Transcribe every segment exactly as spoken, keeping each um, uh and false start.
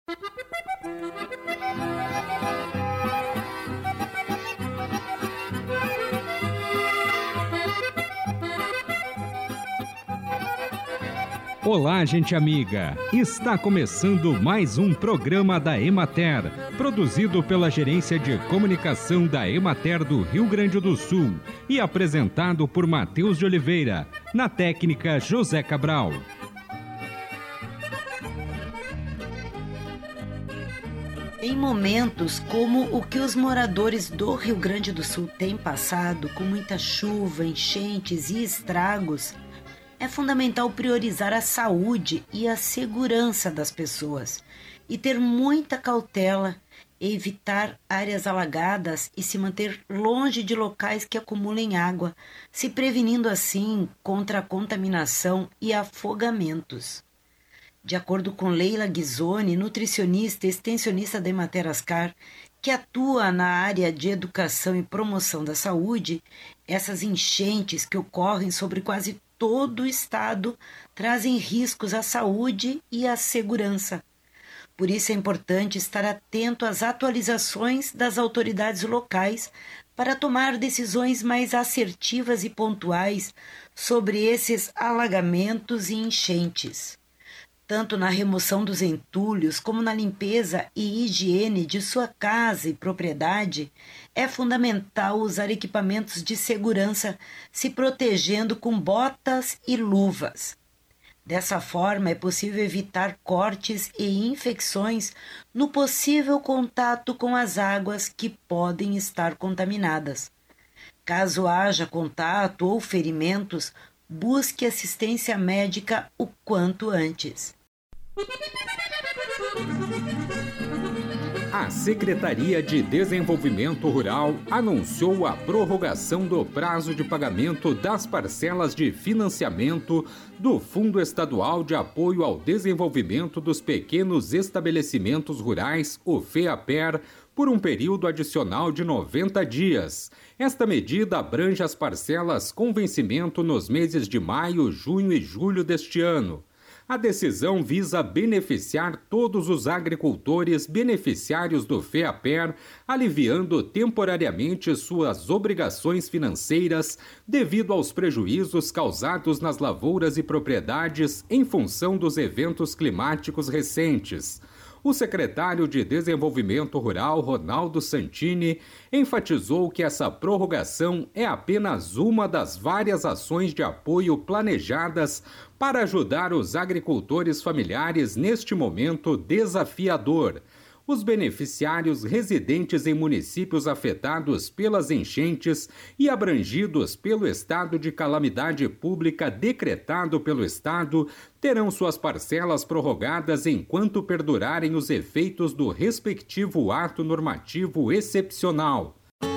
Olá, gente amiga! Está começando mais um programa da Emater, produzido pela Gerência de Comunicação da Emater do Rio Grande do Sul e apresentado por Matheus de Oliveira, na técnica José Cabral. Em momentos como o que os moradores do Rio Grande do Sul têm passado, com muita chuva, enchentes e estragos, é fundamental priorizar a saúde e a segurança das pessoas e ter muita cautela, evitar áreas alagadas e se manter longe de locais que acumulem água, se prevenindo assim contra a contaminação e afogamentos. De acordo com Leila Ghisoni, nutricionista e extensionista da Emater Ascar, que atua na área de educação e promoção da saúde, essas enchentes que ocorrem sobre quase todo o estado trazem riscos à saúde e à segurança. Por isso é importante estar atento às atualizações das autoridades locais para tomar decisões mais assertivas e pontuais sobre esses alagamentos e enchentes. Tanto na remoção dos entulhos como na limpeza e higiene de sua casa e propriedade, é fundamental usar equipamentos de segurança, se protegendo com botas e luvas. Dessa forma, é possível evitar cortes e infecções no possível contato com as águas que podem estar contaminadas. Caso haja contato ou ferimentos, busque assistência médica o quanto antes. A Secretaria de Desenvolvimento Rural anunciou a prorrogação do prazo de pagamento das parcelas de financiamento do Fundo Estadual de Apoio ao Desenvolvimento dos Pequenos Estabelecimentos Rurais, o FEAPER, por um período adicional de noventa dias. Esta medida abrange as parcelas com vencimento nos meses de maio, junho e julho deste ano. A decisão visa beneficiar todos os agricultores beneficiários do FEAPER, aliviando temporariamente suas obrigações financeiras devido aos prejuízos causados nas lavouras e propriedades em função dos eventos climáticos recentes. O secretário de Desenvolvimento Rural, Ronaldo Santini, enfatizou que essa prorrogação é apenas uma das várias ações de apoio planejadas para ajudar os agricultores familiares neste momento desafiador. Os beneficiários residentes em municípios afetados pelas enchentes e abrangidos pelo estado de calamidade pública decretado pelo Estado terão suas parcelas prorrogadas enquanto perdurarem os efeitos do respectivo ato normativo excepcional.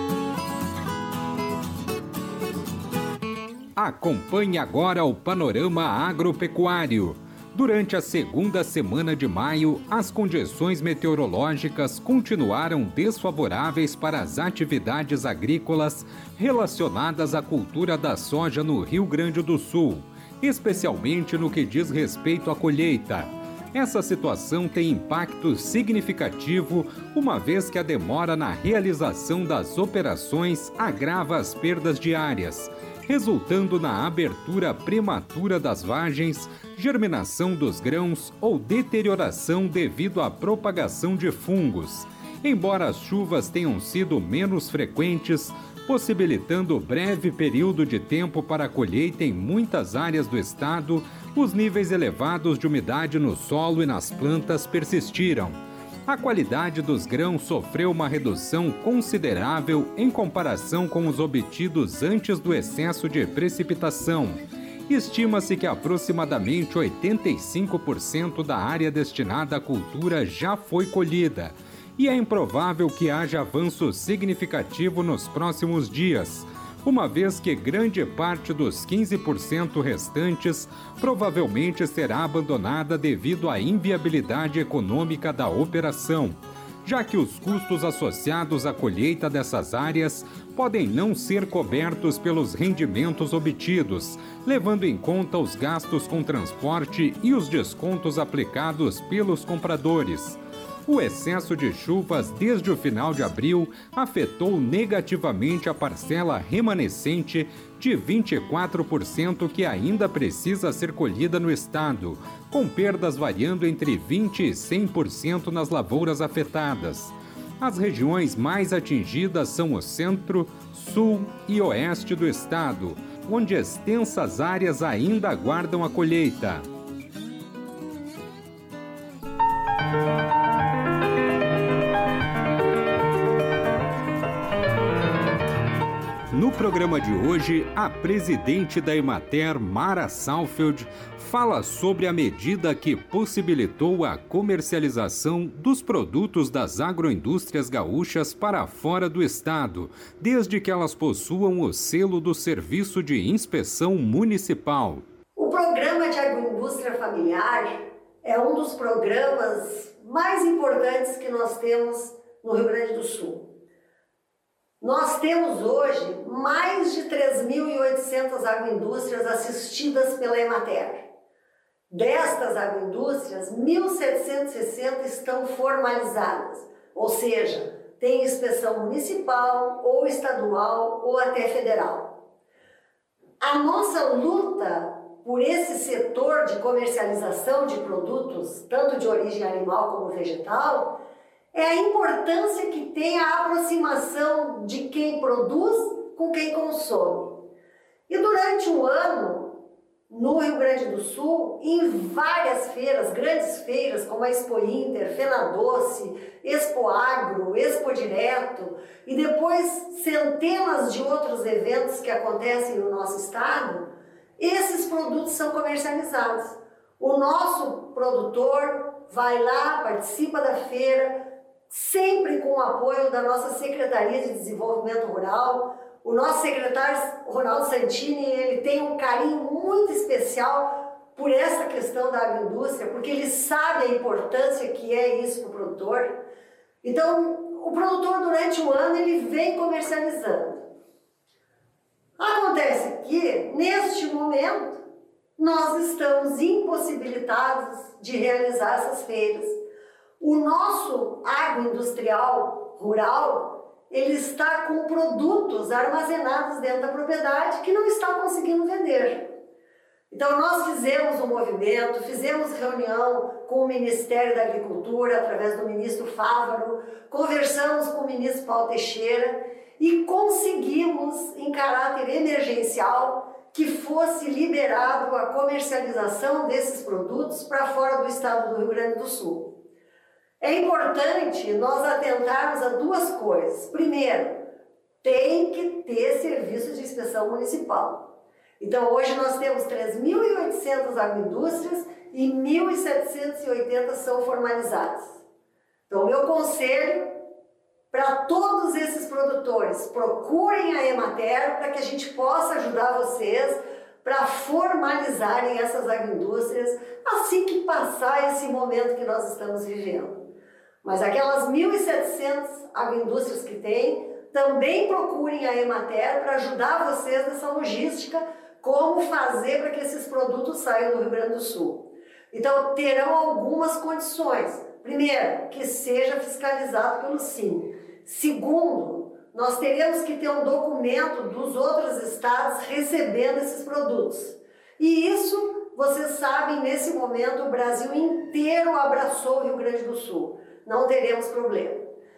Acompanhe agora o panorama agropecuário. Durante a segunda semana de maio, as condições meteorológicas continuaram desfavoráveis para as atividades agrícolas relacionadas à cultura da soja no Rio Grande do Sul, especialmente no que diz respeito à colheita. Essa situação tem impacto significativo, uma vez que a demora na realização das operações agrava as perdas diárias, resultando na abertura prematura das vagens, germinação dos grãos ou deterioração devido à propagação de fungos. Embora as chuvas tenham sido menos frequentes, possibilitando breve período de tempo para a colheita em muitas áreas do estado, os níveis elevados de umidade no solo e nas plantas persistiram. A qualidade dos grãos sofreu uma redução considerável em comparação com os obtidos antes do excesso de precipitação. Estima-se que aproximadamente oitenta e cinco por cento da área destinada à cultura já foi colhida, e é improvável que haja avanço significativo nos próximos dias, uma vez que grande parte dos quinze por cento restantes provavelmente será abandonada devido à inviabilidade econômica da operação, já que os custos associados à colheita dessas áreas podem não ser cobertos pelos rendimentos obtidos, levando em conta os gastos com transporte e os descontos aplicados pelos compradores. O excesso de chuvas desde o final de abril afetou negativamente a parcela remanescente de vinte e quatro por cento que ainda precisa ser colhida no estado, com perdas variando entre vinte por cento e cem por cento nas lavouras afetadas. As regiões mais atingidas são o centro, sul e oeste do estado, onde extensas áreas ainda aguardam a colheita. No programa de hoje, a presidente da Emater, Mara Salfeld, fala sobre a medida que possibilitou a comercialização dos produtos das agroindústrias gaúchas para fora do estado, desde que elas possuam o selo do Serviço de Inspeção Municipal. O Programa de Agroindústria Familiar é um dos programas mais importantes que nós temos no Rio Grande do Sul. Nós temos hoje mais de três mil e oitocentas agroindústrias assistidas pela Emater. Destas agroindústrias, mil setecentas e sessenta estão formalizadas, ou seja, têm inspeção municipal ou estadual ou até federal. A nossa luta por esse setor de comercialização de produtos, tanto de origem animal como vegetal, é a importância que tem a aproximação de quem produz com quem consome. E durante o ano, no Rio Grande do Sul, em várias feiras, grandes feiras, como a Expo Inter, Fenadoce, Expo Agro, Expo Direto, e depois centenas de outros eventos que acontecem no nosso estado, esses produtos são comercializados. O nosso produtor vai lá, participa da feira, sempre com o apoio da nossa Secretaria de Desenvolvimento Rural. O nosso secretário Ronaldo Santini, ele tem um carinho muito especial por essa questão da agroindústria, porque ele sabe a importância que é isso para o produtor. Então, o produtor, durante o ano, ele vem comercializando. Acontece que, neste momento, nós estamos impossibilitados de realizar essas feiras. O nosso agroindustrial rural, ele está com produtos armazenados dentro da propriedade que não está conseguindo vender. Então nós fizemos um movimento, fizemos reunião com o Ministério da Agricultura, através do ministro Fávaro, conversamos com o ministro Paulo Teixeira e conseguimos, em caráter emergencial, que fosse liberado a comercialização desses produtos para fora do estado do Rio Grande do Sul. É importante nós atentarmos a duas coisas. Primeiro, tem que ter serviço de inspeção municipal. Então, hoje nós temos três mil e oitocentas agroindústrias e mil setecentas e oitenta são formalizadas. Então, o meu conselho para todos esses produtores, procurem a Emater para que a gente possa ajudar vocês para formalizarem essas agroindústrias assim que passar esse momento que nós estamos vivendo. Mas aquelas mil e setecentas agroindústrias que tem, também procurem a Emater para ajudar vocês nessa logística, como fazer para que esses produtos saiam do Rio Grande do Sul. Então, terão algumas condições. Primeiro, que seja fiscalizado pelo Sim. Segundo, nós teremos que ter um documento dos outros estados recebendo esses produtos. E isso, vocês sabem, nesse momento, o Brasil inteiro abraçou o Rio Grande do Sul. Não teremos problema.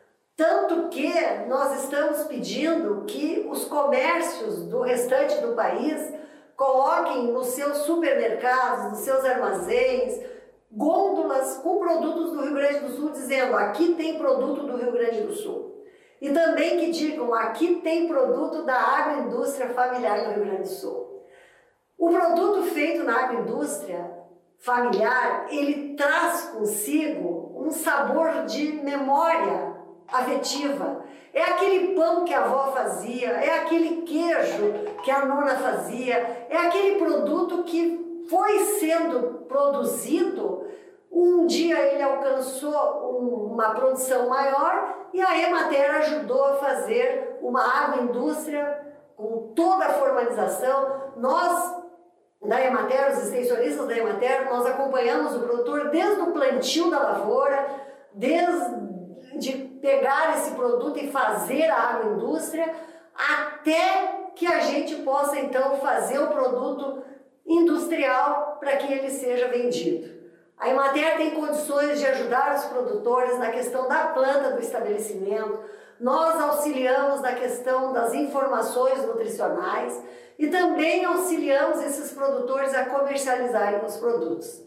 Tanto que nós estamos pedindo que os comércios do restante do país coloquem nos seus supermercados, nos seus armazéns, gôndolas com produtos do Rio Grande do Sul, dizendo aqui tem produto do Rio Grande do Sul. E também que digam aqui tem produto da agroindústria familiar do Rio Grande do Sul. O produto feito na agroindústria familiar, ele traz consigo um sabor de memória afetiva. É aquele pão que a avó fazia, é aquele queijo que a nona fazia, é aquele produto que foi sendo produzido, um dia ele alcançou um, uma produção maior e a Emater ajudou a fazer uma agroindústria com toda a formalização. Nós, da Emater, os extensionistas da Emater, nós acompanhamos o produtor desde o plantio da lavoura desde pegar esse produto e fazer a agroindústria, até que a gente possa então fazer o produto industrial para que ele seja vendido. A Emater tem condições de ajudar os produtores na questão da planta do estabelecimento, nós auxiliamos na questão das informações nutricionais e também auxiliamos esses produtores a comercializarem os produtos.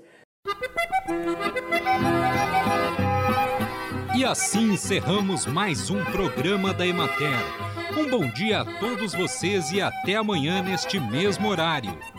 E assim encerramos mais um programa da Emater. Um bom dia a todos vocês e até amanhã neste mesmo horário.